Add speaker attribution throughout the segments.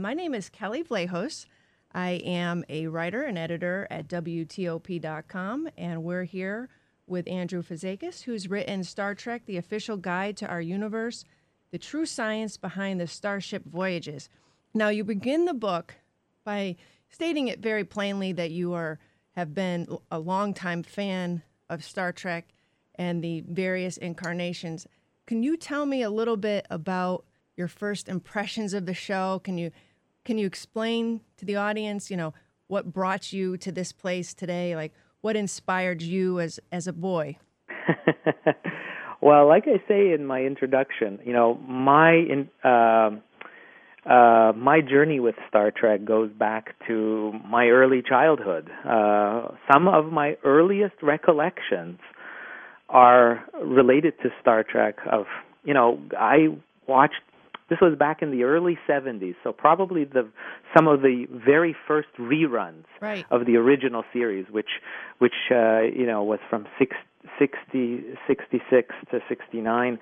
Speaker 1: My name is Kelly Vlahos. I am a writer and editor at WTOP.com, and we're here with Andrew Fazekas, who's written Star Trek, The Official Guide to Our Universe, The True Science Behind the Starship Voyages. Now, you begin the book by stating it very plainly that you have been a longtime fan of Star Trek and the various incarnations. Can you tell me a little bit about your first impressions of the show? Can you explain to the audience, what brought you to this place today? Like, what inspired you as a boy?
Speaker 2: Well, like I say in my introduction, my journey with Star Trek goes back to my early childhood. Some of my earliest recollections are related to Star Trek. I watched. This was back in the early 70s, so probably some of the very first reruns of the original series, which was from 66 to 69.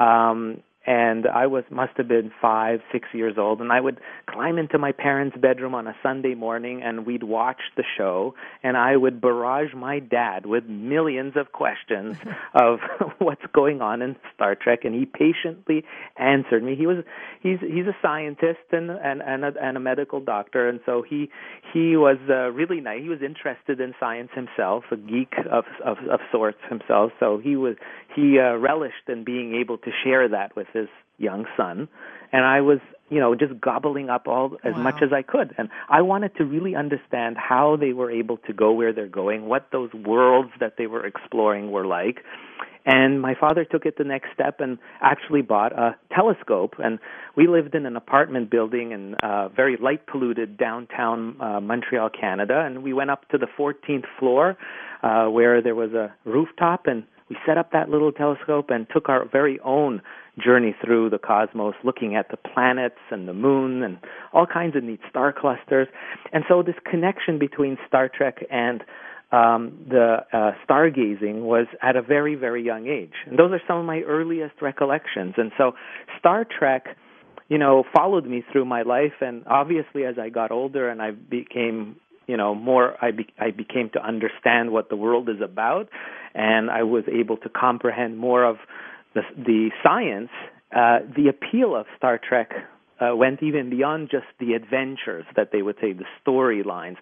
Speaker 2: And I must have been 5, 6 years old, and I would climb into my parents' bedroom on a Sunday morning, and we'd watch the show, and I would barrage my dad with millions of questions of what's going on in Star Trek, and he patiently answered me. He's a scientist and a medical doctor, and so he was really nice. He was interested in science himself, a geek of sorts himself. So he relished in being able to share that with his young son, and I was, just gobbling up as much as I could. And I wanted to really understand how they were able to go where they're going, what those worlds that they were exploring were like. And my father took it the next step and actually bought a telescope. And we lived in an apartment building in very light-polluted downtown Montreal, Canada. And we went up to the 14th floor where there was a rooftop, and we set up that little telescope and took our very own journey through the cosmos, looking at the planets and the moon and all kinds of neat star clusters. And so this connection between Star Trek and the stargazing was at a very, very young age. And those are some of my earliest recollections. And so Star Trek, followed me through my life. And obviously as I got older and I became I became to understand what the world is about, and I was able to comprehend more of the science. The appeal of Star Trek went even beyond just the adventures that they would say, the storylines.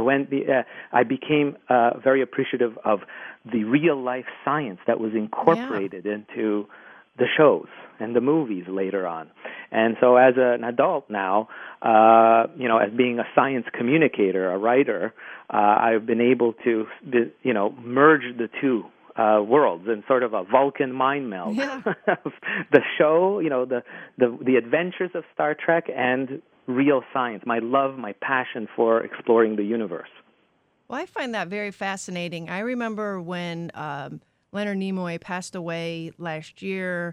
Speaker 2: I became very appreciative of the real life science that was incorporated into the shows and the movies later on. And so as an adult now, as being a science communicator, a writer, I've been able to, merge the two worlds in sort of a Vulcan mind meld.
Speaker 1: Yeah.
Speaker 2: The show, the adventures of Star Trek and real science, my love, my passion for exploring the universe.
Speaker 1: Well, I find that very fascinating. I remember when Leonard Nimoy passed away last year,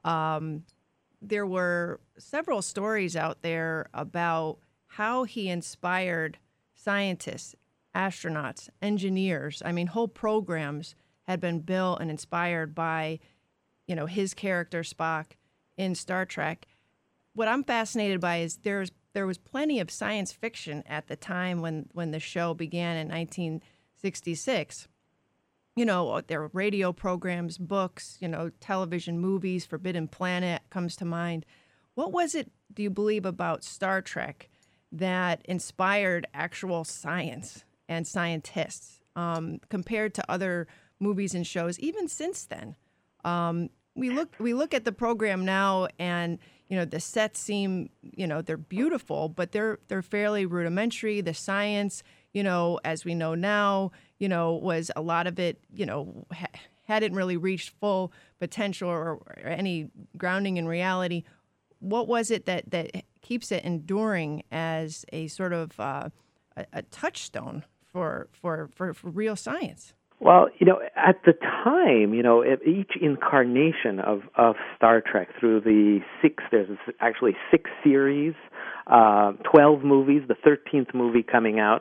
Speaker 1: there were several stories out there about how he inspired scientists, astronauts, engineers. I mean, whole programs had been built and inspired by, his character Spock in Star Trek. What I'm fascinated by is there was plenty of science fiction at the time when the show began in 1966. There were radio programs, books, television, movies. Forbidden Planet comes to mind. What was it, do you believe, about Star Trek that inspired actual science and scientists compared to other movies and shows, even since then? We look at the program now, and the sets seem, they're beautiful, but they're fairly rudimentary. The science, as we know now, was a lot of it, hadn't really reached full potential or any grounding in reality. What was it that keeps it enduring as a sort of a touchstone for real science?
Speaker 2: Well, at the time, each incarnation of Star Trek through there's actually 6 series, 12 movies, the 13th movie coming out.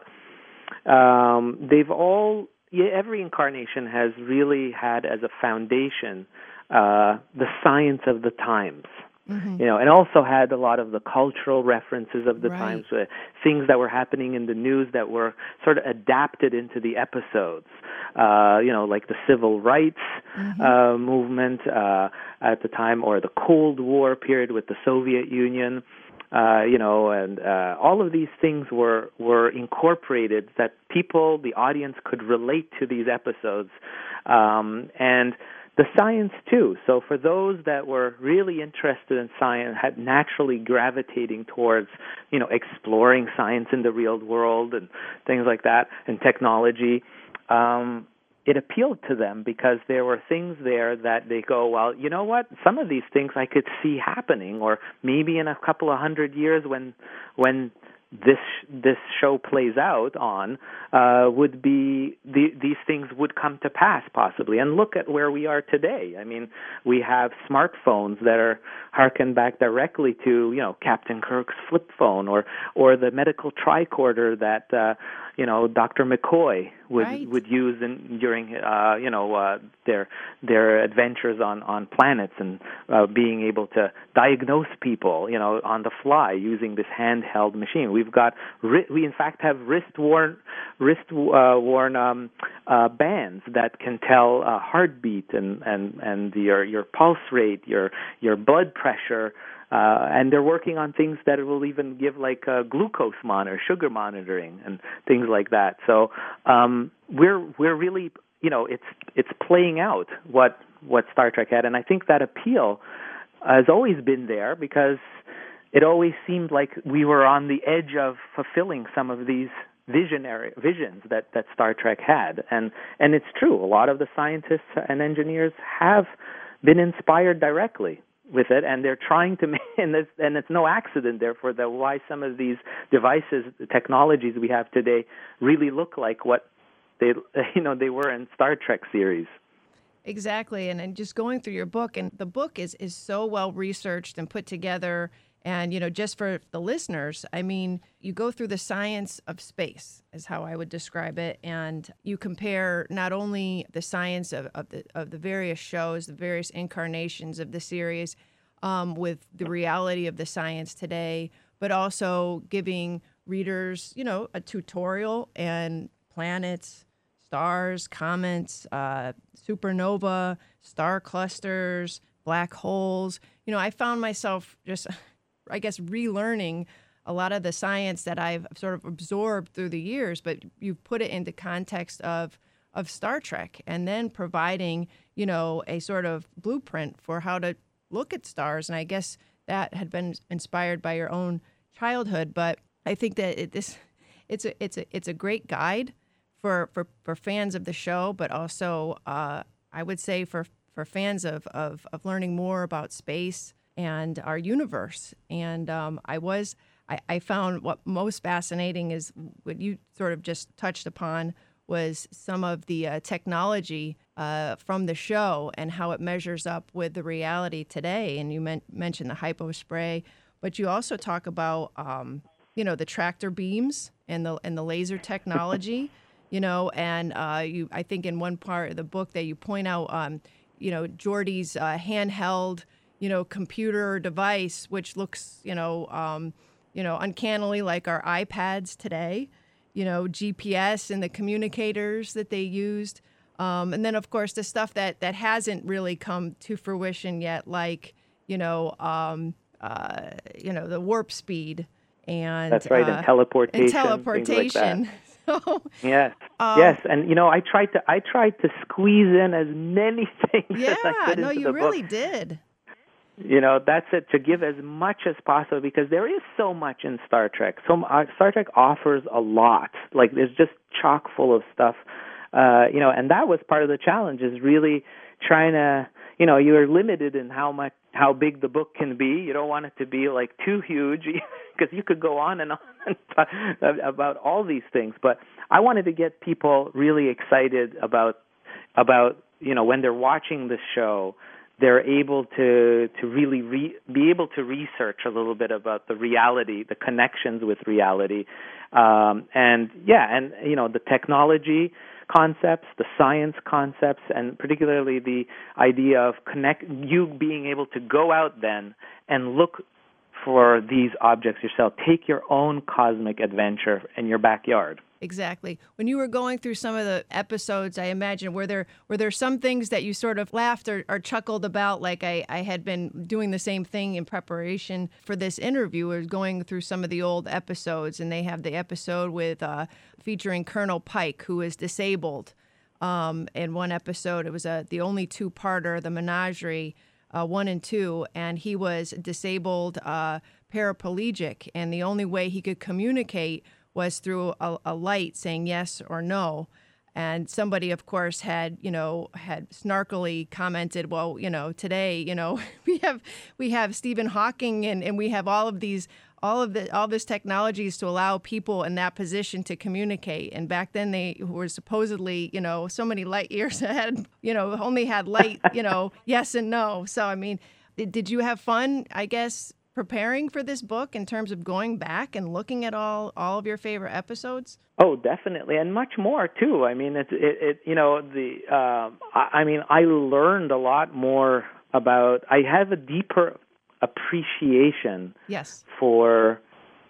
Speaker 2: Every incarnation has really had as a foundation the science of the times. And also had a lot of the cultural references of the
Speaker 1: Right.
Speaker 2: times, things that were happening in the news that were sort of adapted into the episodes. Like the civil rights movement at the time, or the Cold War period with the Soviet Union. And all of these things were incorporated that people, the audience, could relate to these episodes, and the science too. So for those that were really interested in science, had naturally gravitating towards, exploring science in the real world and things like that, and technology. It appealed to them because there were things there that they go, well, you know what? Some of these things I could see happening, or maybe in a couple of 100 years when this show plays out on, would be these things would come to pass possibly. And look at where we are today. I mean, we have smartphones that are harken back directly to Captain Kirk's flip phone, or the medical tricorder that Dr. McCoy would use during their adventures on planets, and being able to diagnose people on the fly using this handheld machine. We in fact have wrist worn bands that can tell heartbeat and your pulse rate, your blood pressure. And they're working on things that will even give like glucose monitor, sugar monitoring, and things like that. So we're really, it's playing out what Star Trek had, and I think that appeal has always been there because it always seemed like we were on the edge of fulfilling some of these visions that Star Trek had, and it's true. A lot of the scientists and engineers have been inspired directly with it, and they're trying to make, and it's no accident, therefore, that why some of these devices, the technologies we have today, really look like what they were in Star Trek series.
Speaker 1: Exactly, and just going through your book, and the book is so well researched and put together. And, just for the listeners, I mean, you go through the science of space is how I would describe it. And you compare not only the science of the various shows, the various incarnations of the series, with the reality of the science today, but also giving readers, a tutorial and planets, stars, comets, supernova, star clusters, black holes. I found myself just, I guess, relearning a lot of the science that I've sort of absorbed through the years, but you've put it into context of Star Trek, and then providing, a sort of blueprint for how to look at stars. And I guess that had been inspired by your own childhood, but I think that it's a great guide for fans of the show, but also I would say for fans of learning more about space and our universe. And I found what most fascinating is what you sort of just touched upon was some of the technology from the show and how it measures up with the reality today. And you mentioned the hypospray, but you also talk about the tractor beams and the laser technology. And I think in one part of the book that you point out, Geordi's handheld, computer device, which looks, uncannily like our iPads today, GPS and the communicators that they used. And then, of course, the stuff that hasn't really come to fruition yet, like, the warp speed. And
Speaker 2: that's right, and teleportation.
Speaker 1: Things like that. So,
Speaker 2: yes, and I tried to squeeze in as many things as I could into the book.
Speaker 1: You really did.
Speaker 2: That's it, to give as much as possible, because there is so much in Star Trek. Star Trek offers a lot. Like, there's just chock full of stuff, and that was part of the challenge, is really trying to, you're limited in how big the book can be. You don't want it to be like too huge, because you could go on and on about all these things. But I wanted to get people really excited about when they're watching this show, they're able to really be able to research a little bit about the reality, the connections with reality, and the technology, concepts, the science concepts, and particularly the idea of you being able to go out then and look for these objects yourself. Take your own cosmic adventure in your backyard.
Speaker 1: Exactly. When you were going through some of the episodes, I imagine, were there some things that you sort of laughed or chuckled about? Like I had been doing the same thing in preparation for this interview, was going through some of the old episodes, and they have the episode with featuring Colonel Pike, who is disabled. In one episode, it was the only two-parter, the Menagerie 1 and 2, and he was disabled, paraplegic, and the only way he could communicate was through a light saying yes or no. And somebody, of course, had snarkily commented, well, today, we have Stephen Hawking and we have all this technologies to allow people in that position to communicate. And back then they were supposedly, so many light years ahead, only had light, yes and no. So, I mean, did you have fun, I guess, preparing for this book in terms of going back and looking at all of your favorite episodes?
Speaker 2: Oh, definitely, and much more too. I mean, I learned a lot more about. I have a deeper appreciation,
Speaker 1: yes,
Speaker 2: for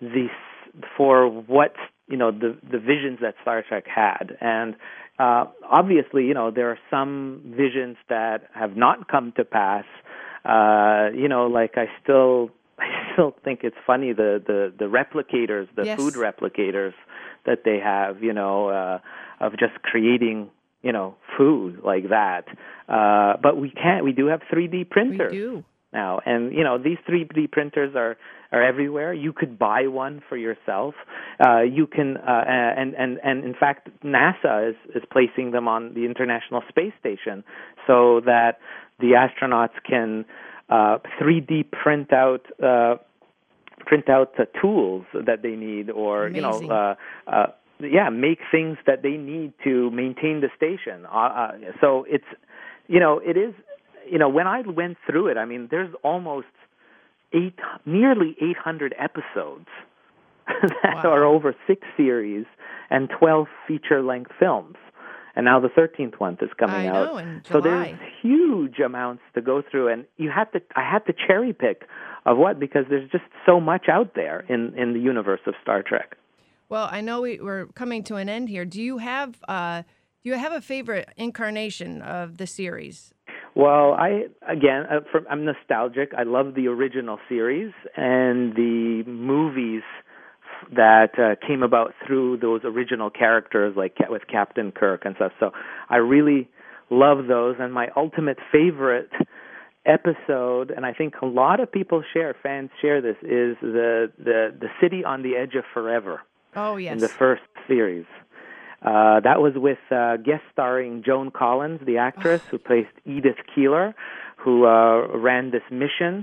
Speaker 2: what the visions that Star Trek had, and obviously, there are some visions that have not come to pass. Like I still think it's funny the replicators, the
Speaker 1: yes,
Speaker 2: food replicators that they have, of just creating, food like that. But we do have 3D printers.
Speaker 1: We do
Speaker 2: now, and these 3D printers are everywhere. You could buy one for yourself. You can, and in fact, NASA is placing them on the International Space Station so that the astronauts can 3D print out the tools that they need, or
Speaker 1: amazing.
Speaker 2: Make things that they need to maintain the station. So it's it is when I went through it, I mean, there's almost nearly 800 episodes that
Speaker 1: wow.
Speaker 2: are over 6 series and 12 feature-length films. And now the 13th one is coming out.
Speaker 1: I know, in July.
Speaker 2: So there's huge amounts to go through, and I had to cherry pick of what, because there's just so much out there in the universe of Star Trek.
Speaker 1: Well, I know we're coming to an end here. Do you have a favorite incarnation of the series?
Speaker 2: Well, I'm nostalgic. I love the original series and the movies that came about through those original characters, like with Captain Kirk and stuff. So I really love those. And my ultimate favorite episode, and I think a lot of fans share this, is the City on the Edge of Forever.
Speaker 1: Oh, yes.
Speaker 2: In the first series. That was with guest starring Joan Collins, the actress who placed Edith Keeler, who ran this mission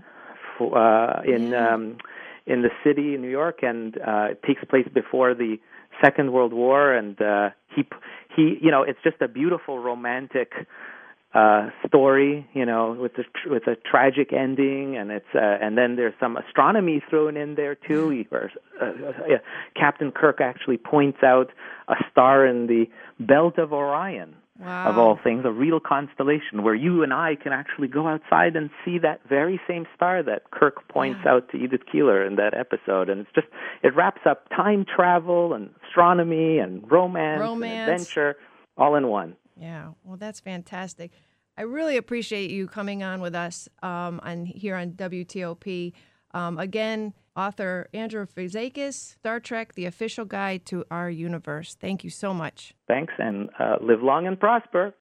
Speaker 2: in the city in New York, and it takes place before the Second World War, and he it's just a beautiful romantic story, with a tragic ending, and and then there's some astronomy thrown in there too. Captain Kirk actually points out a star in the belt of Orion.
Speaker 1: Wow.
Speaker 2: Of all things, a real constellation where you and I can actually go outside and see that very same star that Kirk points out to Edith Keeler in that episode. And it wraps up time travel and astronomy and romance and adventure all in one.
Speaker 1: Yeah, well, that's fantastic. I really appreciate you coming on with us here on WTOP. Again, author Andrew Fazekas, Star Trek, The Official Guide to Our Universe. Thank you so much.
Speaker 2: Thanks, and live long and prosper.